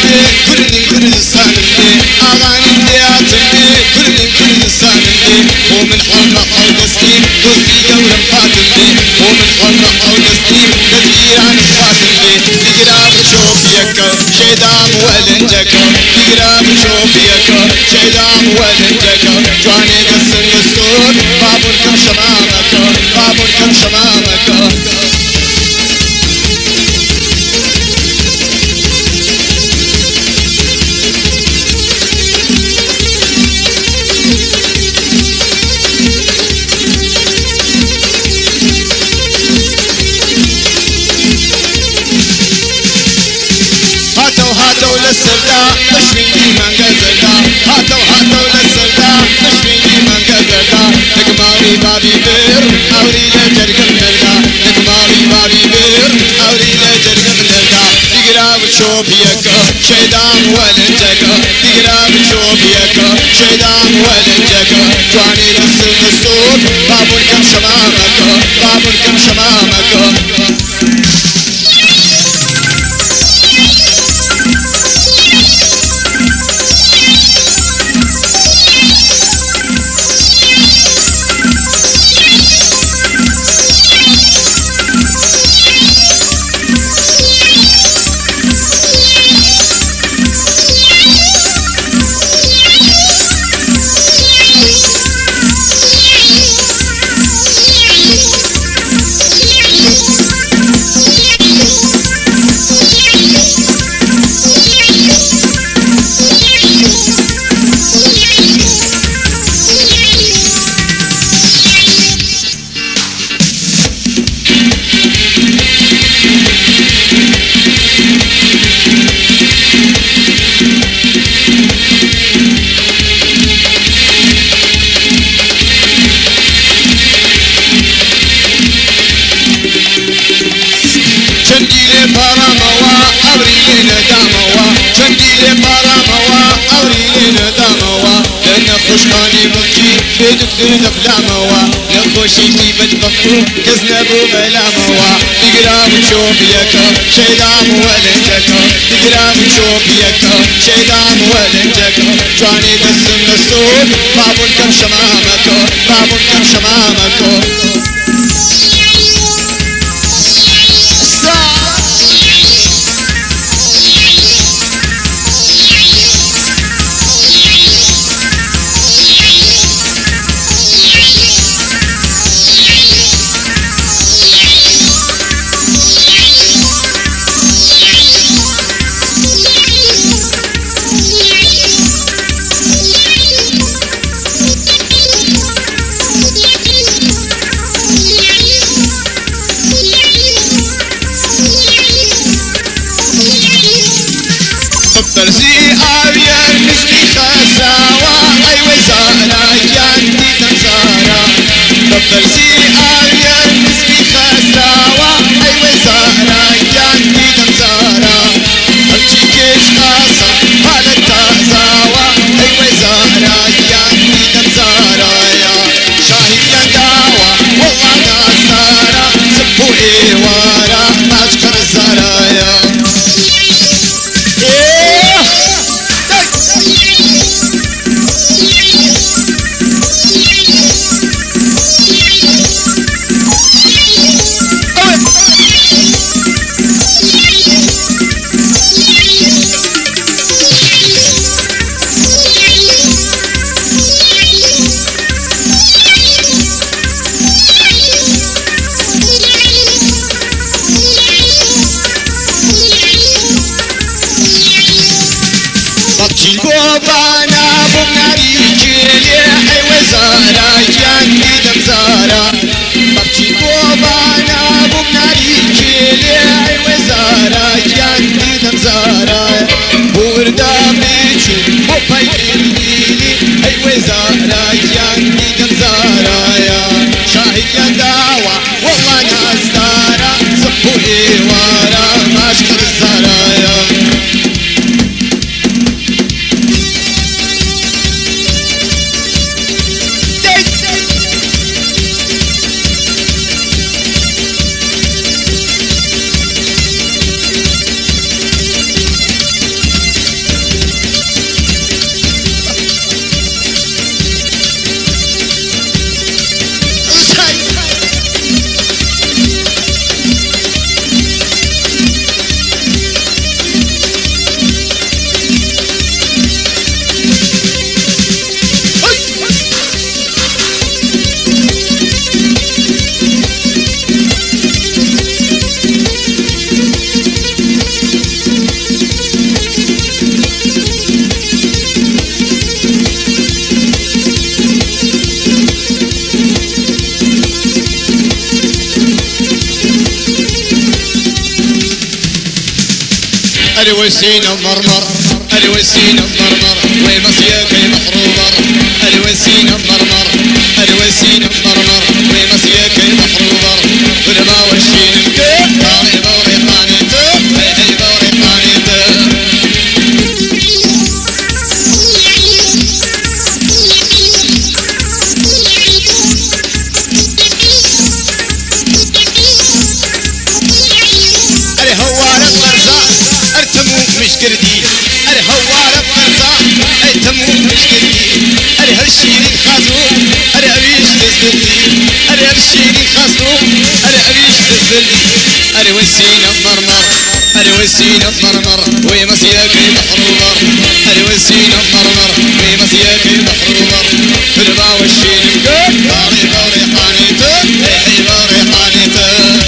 كل كردستان أغاني دياتني كل كردستان ومن حرمة أو دستي دوستي قولم فاتني ومن حرمة أو دستي تذكيران فاتني تقراب شوفيك شيدام ولنجك تقراب شوفيك شيدام ولنجك جواني قصر السور بابركم شمامك بابركم شمامك هاتوا للسرداء تشويني من قزلدا هاتوا للسرداء تشويني من قزلدا نقماري بابي بير أوري لجرق ملدا نقماري بابي بير أوري لجرق ملدا تقراب شوفيك شيدان ولنجك تقراب شوفيك شيدان ولنجك جواني لسن السود بابركم شمامك بابركم شمامك خشخاني بكي بدكتور دفلاموا نخوشي في بدبخو كزنبو بلاموا تقرام شوفيك شيدام ولنجك تقرام شوفيك شيدام ولنجك جواني دسم السود بابنكم شمامك بابنكم شمامك برزي آوير مسكي خساوة أي وزارة جانتي تنزارة برزي آوير مسكي خساوة أي وزارة جانتي تنزارة أمشي كيش خاصة حالة تازاوة أي وزارة جانتي تنزارة يا شاهد ينداوة والله نازارة سبو إيوارة ماشكر الزرايا بانا بمناري جيلي أي وزارة جانتي دمزارة ببجي بانا بمناري جيلي أي وزارة جانتي دمزارة بوردا بيجي بوباي الليلي أي وزارة جانتي دمزارة يا شاهد يا داوة والله نازدارة سبو إيوارة ماشكر الزرايا الوسينة مرمر الوسينة مرمر ومصياك محرومر الوسينة مرمر الوسينة مرمر ومصياك محرومر ولما وشين الكل طالي بوري قانته هي بوري قانته الهوارة برزاق ارتمو مش كردي الهوارة برزاق ارتمو مش كردي الهرشيني خازو الهريش تزبلدي الهرشيني خازو الهريش تزبلدي الوسينة مرمر الوسينة مرمر ومسياك محرومر الوسينة مرمر ومسياك محرومر فلما وشين الكل باري باري قانيته هي باري قانيته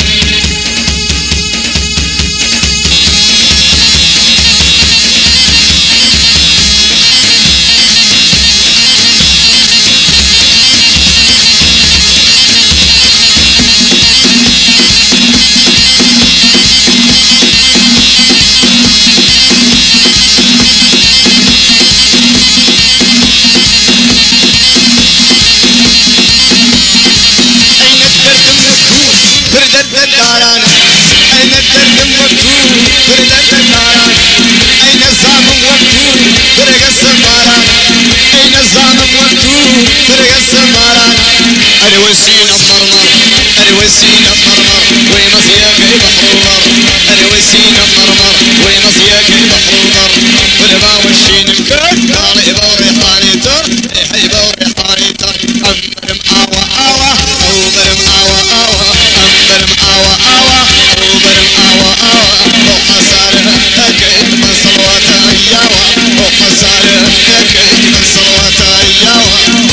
أين الدرب مكتوب فردت الداران أين الزامن مكتوب فرق السماران أين الزامن مكتوب فرق السماران الوسينة مرمر الوسينة مرمر ومصياك محرومر الوسينة مرمر ومصياك محرومر ولما وشين الكل طالي بوري قانيتر حي بوري قانيتر أمبر مآوى آوى أوبر مآوى آوى أمبر مآوى آوى أوبر مآوى آوى وقصارها أكيد من صلوات أياوى وقصارها أكيد من صلوات أياوى